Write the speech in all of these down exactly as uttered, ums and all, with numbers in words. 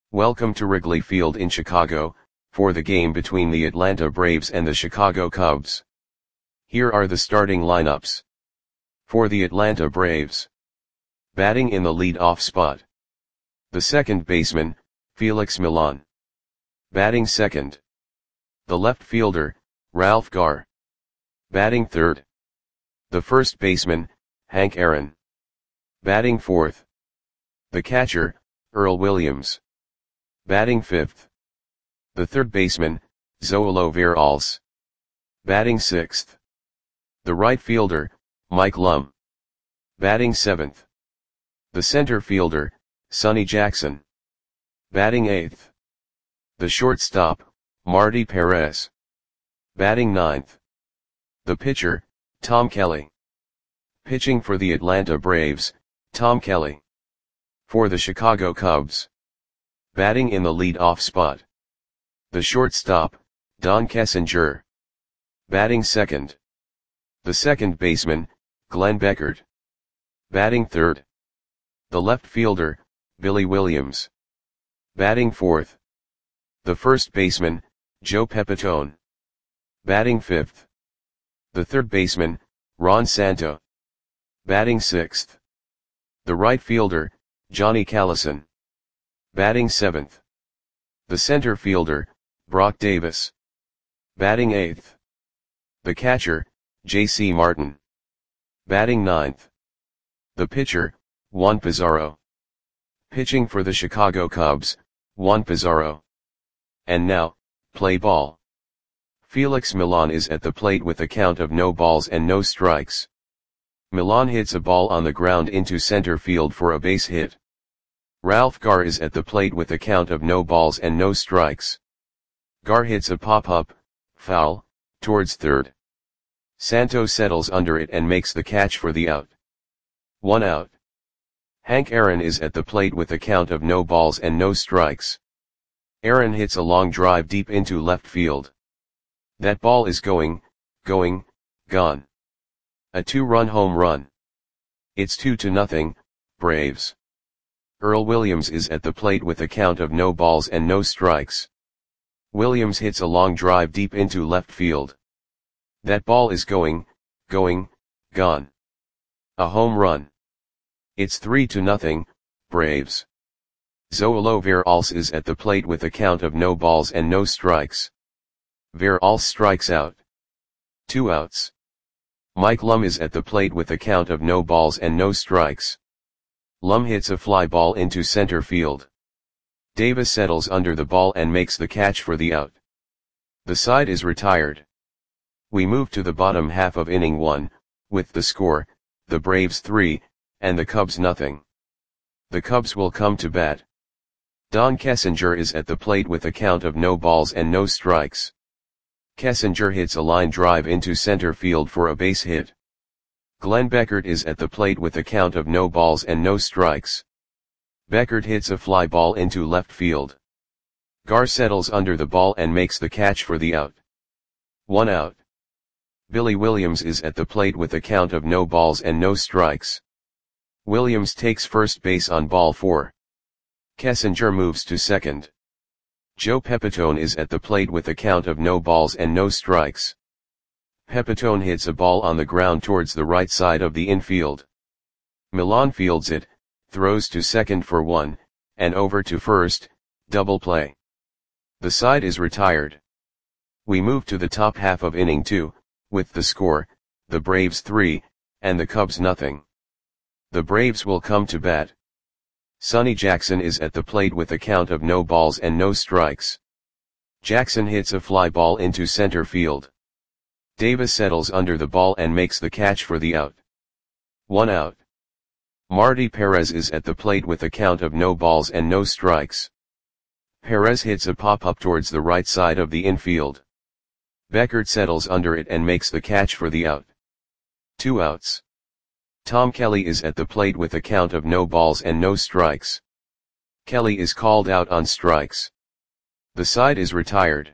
Welcome to Wrigley Field in Chicago, for the game between the Atlanta Braves and the Chicago Cubs. Here are the starting lineups. For the Atlanta Braves. Batting in the lead-off spot. The second baseman, Felix Millan. Batting second. The left fielder, Ralph Garr. Batting third. The first baseman, Hank Aaron. Batting fourth. The catcher, Earl Williams. Batting fifth. The third baseman, Zoilo Veralles. Batting sixth. The right fielder, Mike Lum. Batting seventh. The center fielder, Sonny Jackson. Batting eighth. The shortstop, Marty Perez. Batting ninth. The pitcher, Tom Kelly. Pitching for the Atlanta Braves, Tom Kelly. For the Chicago Cubs. Batting in the lead-off spot. The shortstop, Don Kessinger. Batting second. The second baseman, Glenn Beckert. Batting third. The left fielder, Billy Williams. Batting fourth. The first baseman, Joe Pepitone. Batting fifth. The third baseman, Ron Santo. Batting sixth. The right fielder, Johnny Callison. Batting seventh. The center fielder, Brock Davis. Batting eighth. The catcher, J C Martin. Batting ninth. The pitcher, Juan Pizarro. Pitching for the Chicago Cubs, Juan Pizarro. And now, play ball. Felix Millan is at the plate with a count of no balls and no strikes. Millan hits a ball on the ground into center field for a base hit. Ralph Garr is at the plate with a count of no balls and no strikes. Garr hits a pop-up, foul, towards third. Santo settles under it and makes the catch for the out. One out. Hank Aaron is at the plate with a count of no balls and no strikes. Aaron hits a long drive deep into left field. That ball is going, going, gone. A two-run home run. It's two to nothing, Braves. Earl Williams is at the plate with a count of no balls and no strikes. Williams hits a long drive deep into left field. That ball is going, going, gone. A home run. It's three to nothing, Braves. Zoilo Veralles is at the plate with a count of no balls and no strikes. Veralles strikes out. Two outs. Mike Lum is at the plate with a count of no balls and no strikes. Lum hits a fly ball into center field. Davis settles under the ball and makes the catch for the out. The side is retired. We move to the bottom half of inning one, with the score, the Braves three, and the Cubs nothing. The Cubs will come to bat. Don Kessinger is at the plate with a count of no balls and no strikes. Kessinger hits a line drive into center field for a base hit. Glenn Beckert is at the plate with a count of no balls and no strikes. Beckert hits a fly ball into left field. Garr settles under the ball and makes the catch for the out. One out. Billy Williams is at the plate with a count of no balls and no strikes. Williams takes first base on ball four. Kessinger moves to second. Joe Pepitone is at the plate with a count of no balls and no strikes. Pepitone hits a ball on the ground towards the right side of the infield. Millan fields it, throws to second for one, and over to first, double play. The side is retired. We move to the top half of inning two, with the score, the Braves three, and the Cubs nothing. The Braves will come to bat. Sonny Jackson is at the plate with a count of no balls and no strikes. Jackson hits a fly ball into center field. Davis settles under the ball and makes the catch for the out. One out. Marty Perez is at the plate with a count of no balls and no strikes. Perez hits a pop-up towards the right side of the infield. Beckert settles under it and makes the catch for the out. Two outs. Tom Kelly is at the plate with a count of no balls and no strikes. Kelly is called out on strikes. The side is retired.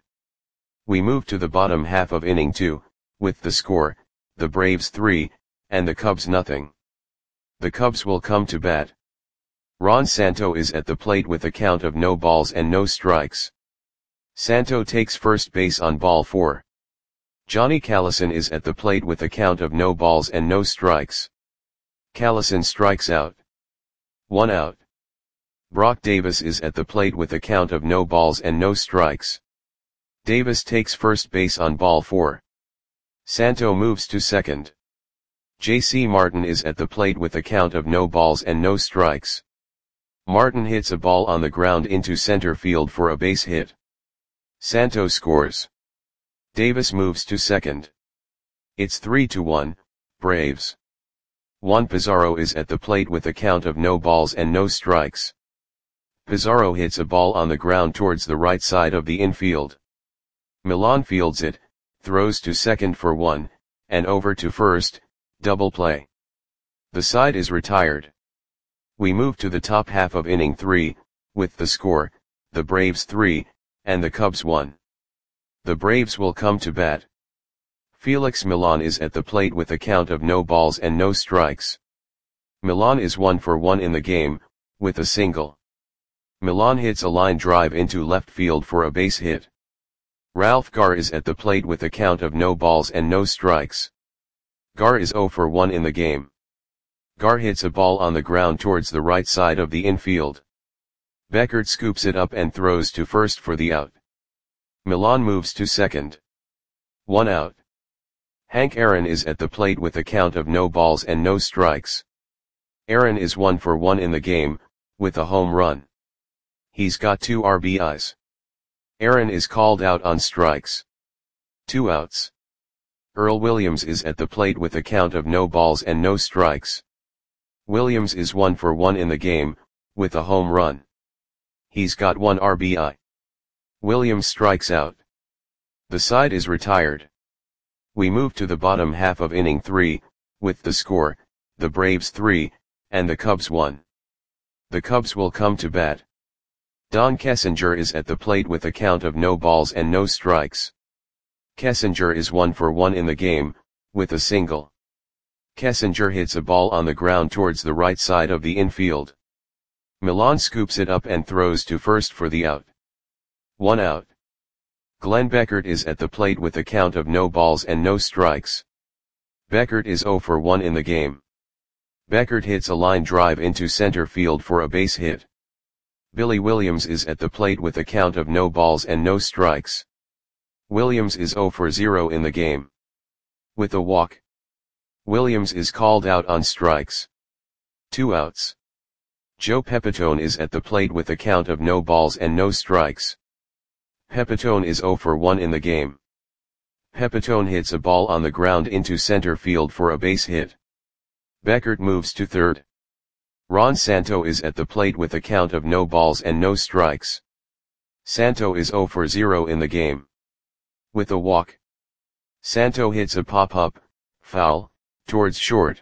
We move to the bottom half of inning two, with the score, the Braves three, and the Cubs nothing. The Cubs will come to bat. Ron Santo is at the plate with a count of no balls and no strikes. Santo takes first base on ball four. Johnny Callison is at the plate with a count of no balls and no strikes. Callison strikes out. One out. Brock Davis is at the plate with a count of no balls and no strikes. Davis takes first base on ball four. Santo moves to second. J C Martin is at the plate with a count of no balls and no strikes. Martin hits a ball on the ground into center field for a base hit. Santo scores. Davis moves to second. It's three to one, Braves. Juan Pizarro is at the plate with a count of no balls and no strikes. Pizarro hits a ball on the ground towards the right side of the infield. Milan fields it, throws to second for one, and over to first, double play. The side is retired. We move to the top half of inning three, with the score, the Braves three, and the Cubs one. The Braves will come to bat. Felix Milan is at the plate with a count of no balls and no strikes. Milan is one for one in the game, with a single. Milan hits a line drive into left field for a base hit. Ralph Garr is at the plate with a count of no balls and no strikes. Garr is zero for one in the game. Garr hits a ball on the ground towards the right side of the infield. Beckert scoops it up and throws to first for the out. Milan moves to second. One out. Hank Aaron is at the plate with a count of no balls and no strikes. Aaron is one for one in the game, with a home run. He's got two R B Is. Aaron is called out on strikes. Two outs. Earl Williams is at the plate with a count of no balls and no strikes. Williams is one for one in the game, with a home run. He's got one R B I. Williams strikes out. The side is retired. We move to the bottom half of inning three, with the score, the Braves three, and the Cubs one. The Cubs will come to bat. Don Kessinger is at the plate with a count of no balls and no strikes. Kessinger is one for one in the game, with a single. Kessinger hits a ball on the ground towards the right side of the infield. Milan scoops it up and throws to first for the out. One out. Glenn Beckert is at the plate with a count of no balls and no strikes. Beckert is zero for one in the game. Beckert hits a line drive into center field for a base hit. Billy Williams is at the plate with a count of no balls and no strikes. Williams is zero for zero in the game. With a walk. Williams is called out on strikes. Two outs. Joe Pepitone is at the plate with a count of no balls and no strikes. Pepitone is zero for one in the game. Pepitone hits a ball on the ground into center field for a base hit. Beckert moves to third. Ron Santo is at the plate with a count of no balls and no strikes. Santo is zero for zero in the game. With a walk. Santo hits a pop-up, foul, towards short.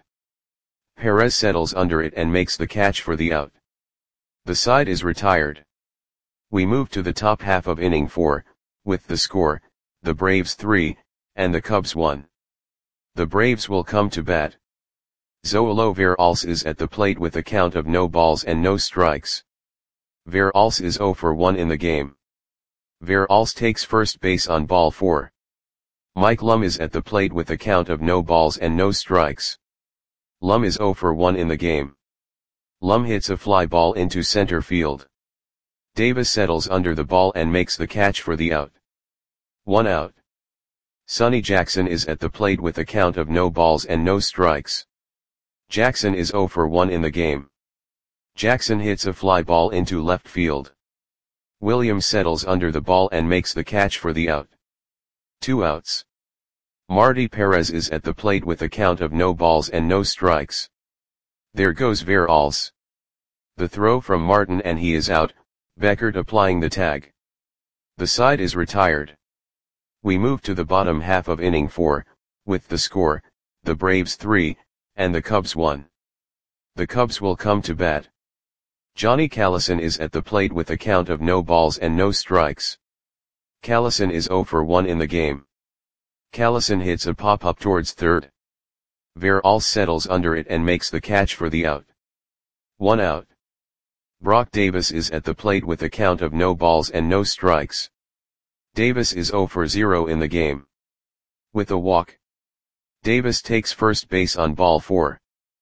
Perez settles under it and makes the catch for the out. The side is retired. We move to the top half of inning four, with the score, the Braves three, and the Cubs one. The Braves will come to bat. Zoilo Veralce is at the plate with a count of no balls and no strikes. Veralce is zero for one in the game. Veralce takes first base on ball four. Mike Lum is at the plate with a count of no balls and no strikes. Lum is zero for one in the game. Lum hits a fly ball into center field. Davis settles under the ball and makes the catch for the out. One out. Sonny Jackson is at the plate with a count of no balls and no strikes. Jackson is zero for one in the game. Jackson hits a fly ball into left field. Williams settles under the ball and makes the catch for the out. Two outs. Marty Perez is at the plate with a count of no balls and no strikes. There goes Veralce. The throw from Martin and he is out, Beckert applying the tag. The side is retired. We move to the bottom half of inning four, with the score, the Braves three, and the Cubs one. The Cubs will come to bat. Johnny Callison is at the plate with a count of no balls and no strikes. Callison is zero for one in the game. Callison hits a pop-up towards third. Veralce settles under it and makes the catch for the out. One out. Brock Davis is at the plate with a count of no balls and no strikes. Davis is zero for zero in the game. With a walk, Davis takes first base on ball four.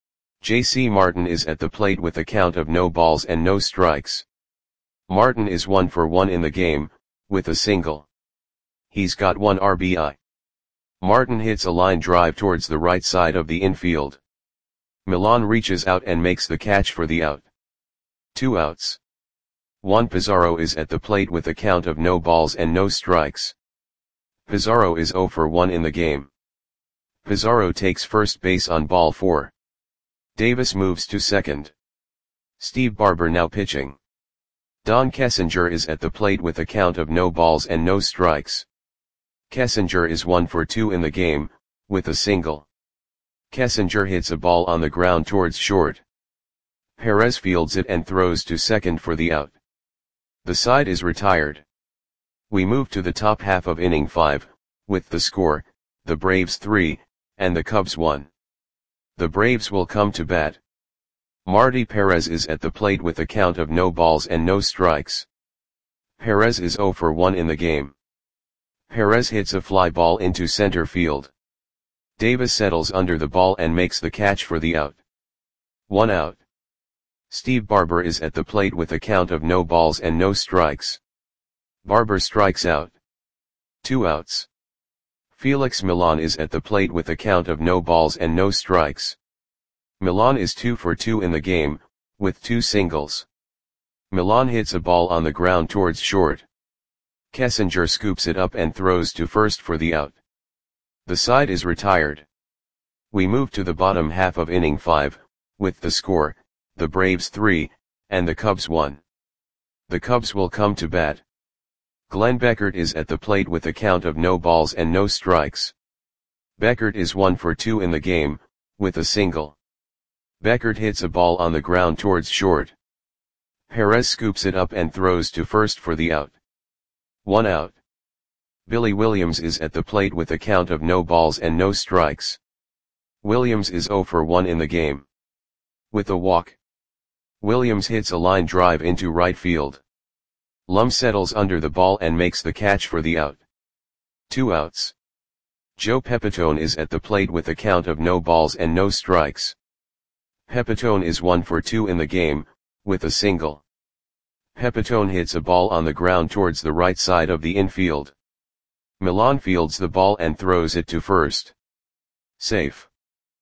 J C Martin is at the plate with a count of no balls and no strikes. Martin is one for one in the game, with a single. He's got one R B I. Martin hits a line drive towards the right side of the infield. Millan reaches out and makes the catch for the out. Two outs. Juan Pizarro is at the plate with a count of no balls and no strikes. Pizarro is zero for one in the game. Pizarro takes first base on ball four. Davis moves to second. Steve Barber now pitching. Don Kessinger is at the plate with a count of no balls and no strikes. Kessinger is one for two in the game, with a single. Kessinger hits a ball on the ground towards short. Perez fields it and throws to second for the out. The side is retired. We move to the top half of inning five, with the score, the Braves three, and the Cubs one. The Braves will come to bat. Marty Perez is at the plate with a count of no balls and no strikes. Perez is zero for one in the game. Perez hits a fly ball into center field. Davis settles under the ball and makes the catch for the out. One out. Steve Barber is at the plate with a count of no balls and no strikes. Barber strikes out. Two outs. Felix Millan is at the plate with a count of no balls and no strikes. Millan is two for two in the game, with two singles. Millan hits a ball on the ground towards short. Kessinger scoops it up and throws to first for the out. The side is retired. We move to the bottom half of inning five, with the score, the Braves three, and the Cubs one. The Cubs will come to bat. Glenn Beckert is at the plate with a count of no balls and no strikes. Beckert is one for two in the game, with a single. Beckert hits a ball on the ground towards short. Perez scoops it up and throws to first for the out. One out. Billy Williams is at the plate with a count of no balls and no strikes. Williams is zero for one in the game. With a walk, Williams hits a line drive into right field. Lum settles under the ball and makes the catch for the out. Two outs. Joe Pepitone is at the plate with a count of no balls and no strikes. Pepitone is one for two in the game, with a single. Pepitone hits a ball on the ground towards the right side of the infield. Millan fields the ball and throws it to first. Safe.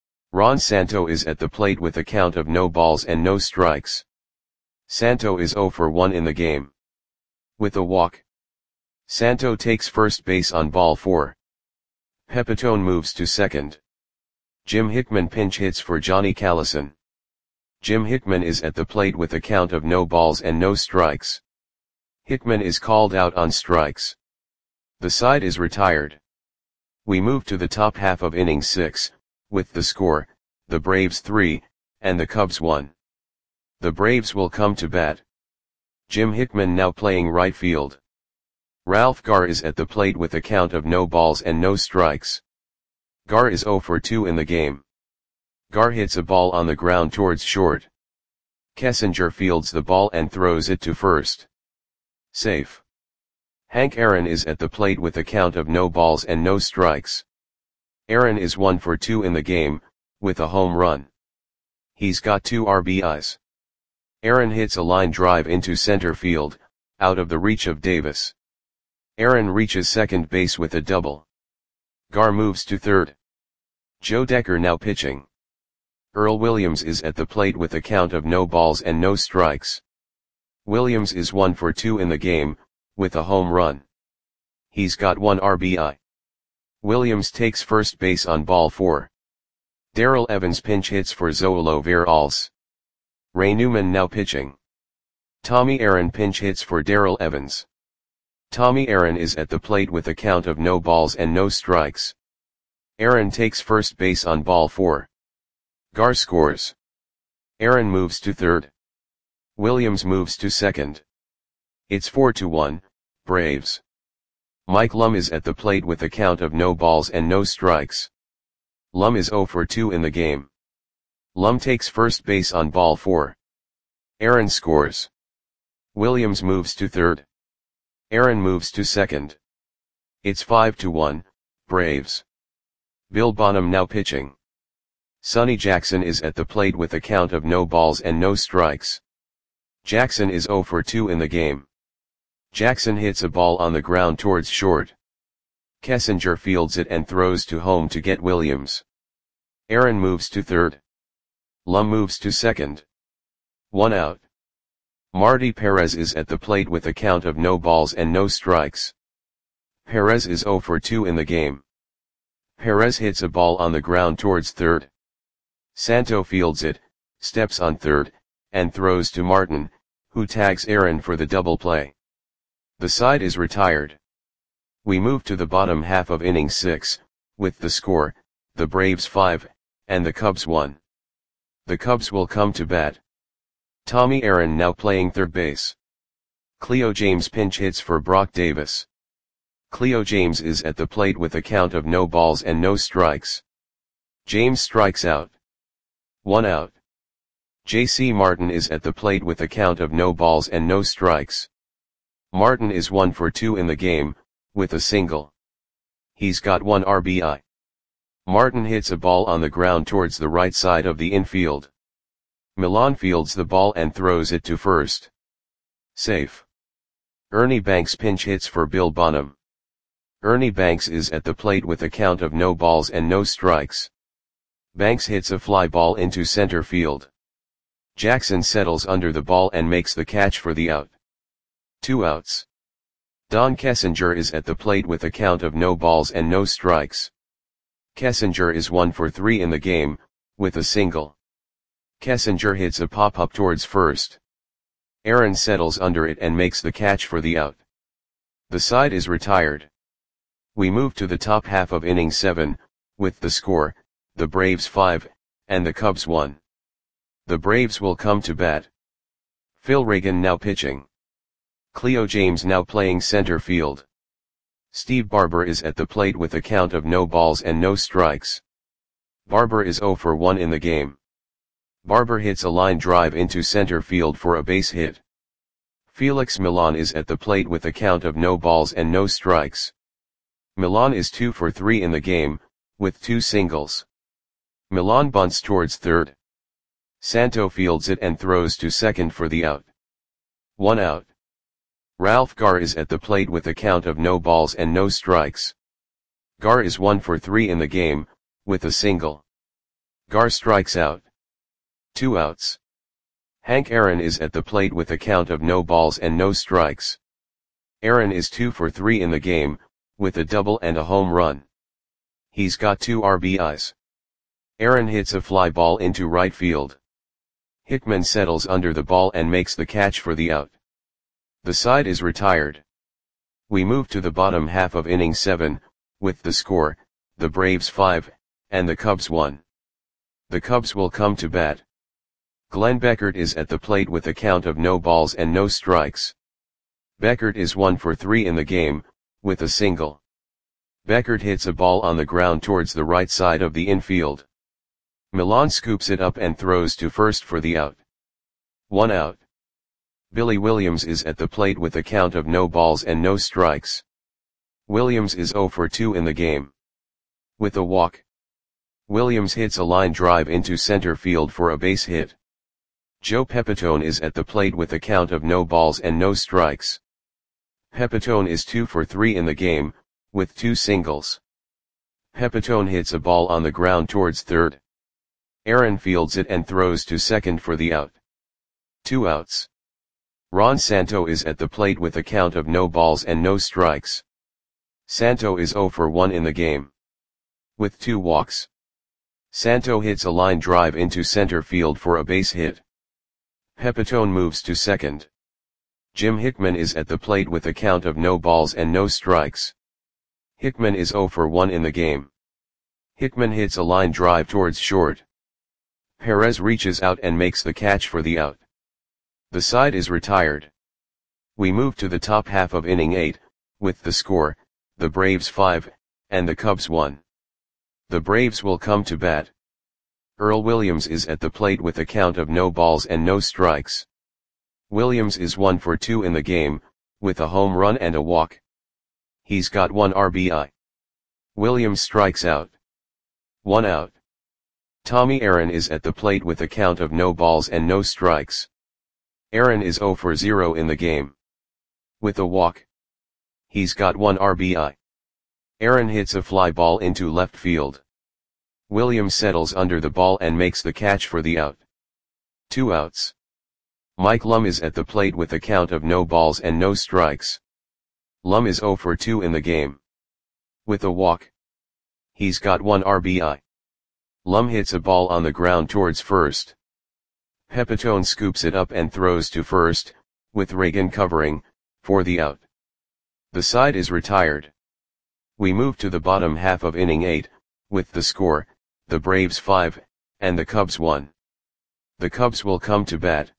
Ron Santo is at the plate with a count of no balls and no strikes. Santo is zero for one in the game. With a walk, Santo takes first base on ball four. Pepitone moves to second. Jim Hickman pinch hits for Johnny Callison. Jim Hickman is at the plate with a count of no balls and no strikes. Hickman is called out on strikes. The side is retired. We move to the top half of inning six, with the score, the Braves three, and the Cubs one. The Braves will come to bat. Jim Hickman now playing right field. Ralph Garr is at the plate with a count of no balls and no strikes. Garr is zero for two in the game. Garr hits a ball on the ground towards short. Kessinger fields the ball and throws it to first. Safe. Hank Aaron is at the plate with a count of no balls and no strikes. Aaron is one for two in the game, with a home run. He's got two R B Is. Aaron hits a line drive into center field, out of the reach of Davis. Aaron reaches second base with a double. Garr moves to third. Joe Decker now pitching. Earl Williams is at the plate with a count of no balls and no strikes. Williams is one for two in the game, with a home run. He's got one R B I. Williams takes first base on ball four. Darrell Evans pinch hits for Zoilo Veralles. Ray Newman now pitching. Tommy Aaron pinch hits for Darrell Evans. Tommy Aaron is at the plate with a count of no balls and no strikes. Aaron takes first base on ball four. Garr scores. Aaron moves to third. Williams moves to second. It's four to one, Braves. Mike Lum is at the plate with a count of no balls and no strikes. Lum is zero for two in the game. Lum takes first base on ball four. Aaron scores. Williams moves to third. Aaron moves to second. It's five to one, Braves. Bill Bonham now pitching. Sonny Jackson is at the plate with a count of no balls and no strikes. Jackson is oh for two in the game. Jackson hits a ball on the ground towards short. Kessinger fields it and throws to home to get Williams. Aaron moves to third. Lum moves to second. One out. Marty Perez is at the plate with a count of no balls and no strikes. Perez is oh for two in the game. Perez hits a ball on the ground towards third. Santo fields it, steps on third, and throws to Martin, who tags Aaron for the double play. The side is retired. We move to the bottom half of inning six, with the score, the Braves five, and the Cubs one. The Cubs will come to bat. Tommy Aaron now playing third base. Cleo James pinch hits for Brock Davis. Cleo James is at the plate with a count of no balls and no strikes. James strikes out. One out. J C Martin is at the plate with a count of no balls and no strikes. Martin is one for two in the game, with a single. He's got one R B I. Martin hits a ball on the ground towards the right side of the infield. Milan fields the ball and throws it to first. Safe. Ernie Banks pinch hits for Bill Bonham. Ernie Banks is at the plate with a count of no balls and no strikes. Banks hits a fly ball into center field. Jackson settles under the ball and makes the catch for the out. Two outs. Don Kessinger is at the plate with a count of no balls and no strikes. Kessinger is one for three in the game, with a single. Kessinger hits a pop-up towards first. Aaron settles under it and makes the catch for the out. The side is retired. We move to the top half of inning seven, with the score, the Braves five, and the Cubs one. The Braves will come to bat. Phil Reagan now pitching. Cleo James now playing center field. Steve Barber is at the plate with a count of no balls and no strikes. Barber is oh for one in the game. Barber hits a line drive into center field for a base hit. Felix Milan is at the plate with a count of no balls and no strikes. Milan is two for three in the game, with two singles. Milan bunts towards third. Santo fields it and throws to second for the out. One out. Ralph Garr is at the plate with a count of no balls and no strikes. Garr is one for three in the game, with a single. Garr strikes out. Two outs. Hank Aaron is at the plate with a count of no balls and no strikes. Aaron is two for three in the game, with a double and a home run. He's got two R B Is. Aaron hits a fly ball into right field. Hickman settles under the ball and makes the catch for the out. The side is retired. We move to the bottom half of inning seven, with the score, the Braves five, and the Cubs one. The Cubs will come to bat. Glenn Beckert is at the plate with a count of no balls and no strikes. Beckert is one for three in the game, with a single. Beckert hits a ball on the ground towards the right side of the infield. Milan scoops it up and throws to first for the out. One out. Billy Williams is at the plate with a count of no balls and no strikes. Williams is oh for two in the game. With a walk. Williams hits a line drive into center field for a base hit. Joe Pepitone is at the plate with a count of no balls and no strikes. Pepitone is two for three in the game, with two singles. Pepitone hits a ball on the ground towards third. Aaron fields it and throws to second for the out. Two outs. Ron Santo is at the plate with a count of no balls and no strikes. Santo is oh for one in the game. With two walks. Santo hits a line drive into center field for a base hit. Pepitone moves to second. Jim Hickman is at the plate with a count of no balls and no strikes. Hickman is oh for one in the game. Hickman hits a line drive towards short. Perez reaches out and makes the catch for the out. The side is retired. We move to the top half of inning eight, with the score, the Braves five, and the Cubs one. The Braves will come to bat. Earl Williams is at the plate with a count of no balls and no strikes. Williams is one for two in the game, with a home run and a walk. He's got one R B I. Williams strikes out. One out. Tommy Aaron is at the plate with a count of no balls and no strikes. Aaron is zero for zero in the game. With a walk. He's got one R B I. Aaron hits a fly ball into left field. Williams settles under the ball and makes the catch for the out. Two outs. Mike Lum is at the plate with a count of no balls and no strikes. Lum is zero for two in the game. With a walk. He's got one R B I. Lum hits a ball on the ground towards first. Pepitone scoops it up and throws to first, with Reagan covering, for the out. The side is retired. We move to the bottom half of inning eight, with the score, the Braves five, and the Cubs one. The Cubs will come to bat.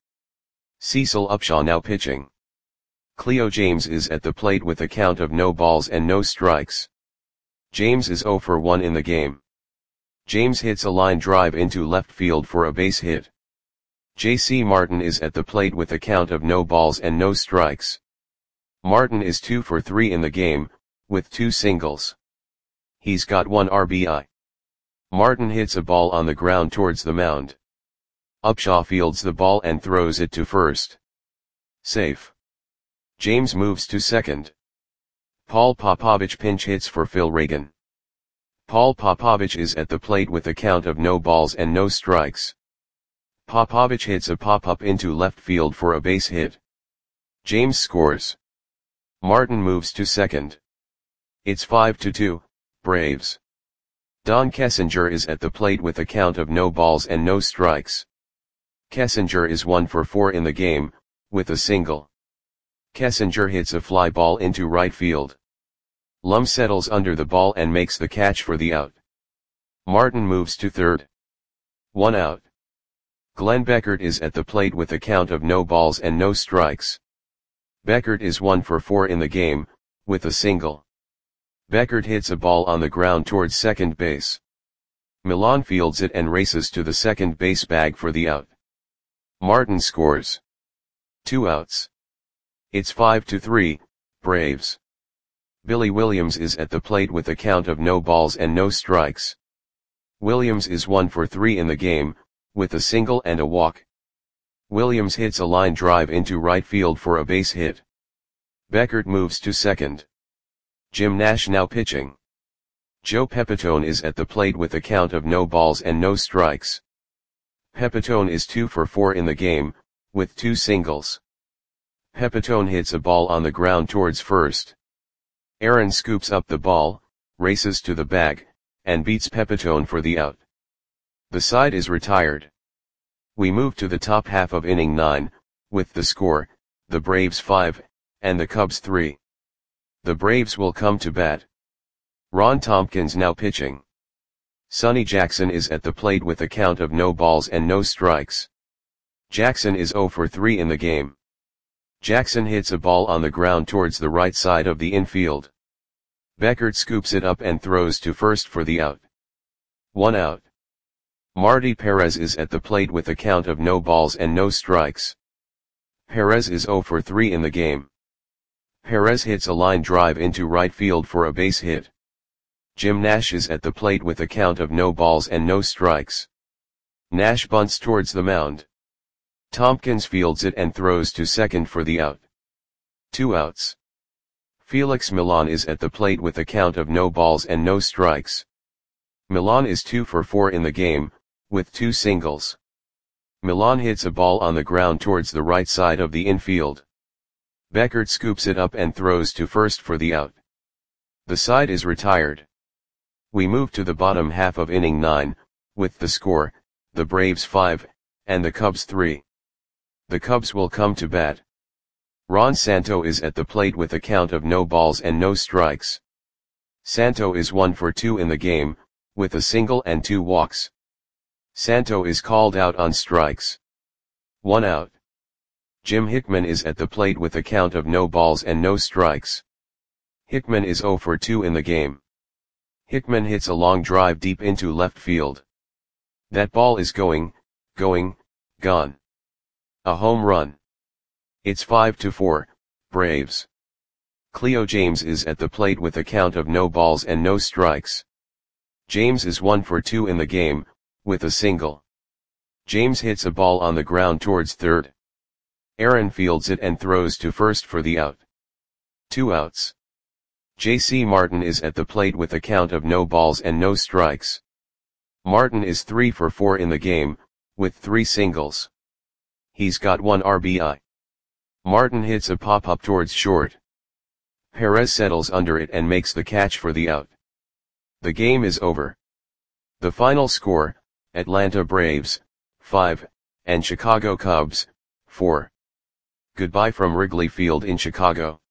Cecil Upshaw now pitching. Cleo James is at the plate with a count of no balls and no strikes. James is zero for one in the game. James hits a line drive into left field for a base hit. J C Martin is at the plate with a count of no balls and no strikes. Martin is two for three in the game, with two singles. He's got one R B I. Martin hits a ball on the ground towards the mound. Upshaw fields the ball and throws it to first. Safe. James moves to second. Paul Popovich pinch hits for Phil Reagan. Paul Popovich is at the plate with a count of no balls and no strikes. Popovich hits a pop-up into left field for a base hit. James scores. Martin moves to second. It's five to two, Braves. Don Kessinger is at the plate with a count of no balls and no strikes. Kessinger is one for four in the game, with a single. Kessinger hits a fly ball into right field. Lum settles under the ball and makes the catch for the out. Martin moves to third. One out. Glenn Beckert is at the plate with a count of no balls and no strikes. Beckert is one for four in the game, with a single. Beckert hits a ball on the ground towards second base. Milan fields it and races to the second base bag for the out. Martin scores. Two outs. It's five to three, Braves. Billy Williams is at the plate with a count of no balls and no strikes. Williams is one for three in the game, with a single and a walk. Williams hits a line drive into right field for a base hit. Beckert moves to second. Jim Nash now pitching. Joe Pepitone is at the plate with a count of no balls and no strikes. Pepitone is two for four in the game, with two singles. Pepitone hits a ball on the ground towards first. Aaron scoops up the ball, races to the bag, and beats Pepitone for the out. The side is retired. We move to the top half of inning nine, with the score, the Braves five, and the Cubs three. The Braves will come to bat. Ron Tompkins now pitching. Sonny Jackson is at the plate with a count of no balls and no strikes. Jackson is zero for three in the game. Jackson hits a ball on the ground towards the right side of the infield. Beckert scoops it up and throws to first for the out. One out. Marty Perez is at the plate with a count of no balls and no strikes. Perez is zero for three in the game. Perez hits a line drive into right field for a base hit. Jim Nash is at the plate with a count of no balls and no strikes. Nash bunts towards the mound. Tompkins fields it and throws to second for the out. Two outs. Felix Milan is at the plate with a count of no balls and no strikes. Milan is two for four in the game, with two singles. Milan hits a ball on the ground towards the right side of the infield. Beckert scoops it up and throws to first for the out. The side is retired. We move to the bottom half of inning nine, with the score, the Braves five, and the Cubs three. The Cubs will come to bat. Ron Santo is at the plate with a count of no balls and no strikes. Santo is one for two in the game, with a single and two walks. Santo is called out on strikes. One out. Jim Hickman is at the plate with a count of no balls and no strikes. Hickman is zero for two in the game. Hickman hits a long drive deep into left field. That ball is going, going, gone. A home run. It's five to four, Braves. Cleo James is at the plate with a count of no balls and no strikes. James is one for two in the game, with a single. James hits a ball on the ground towards third. Aaron fields it and throws to first for the out. Two outs. J C Martin is at the plate with a count of no balls and no strikes. Martin is three for four in the game, with three singles. He's got one R B I. Martin hits a pop-up towards short. Perez settles under it and makes the catch for the out. The game is over. The final score, Atlanta Braves, five, and Chicago Cubs, four. Goodbye from Wrigley Field in Chicago.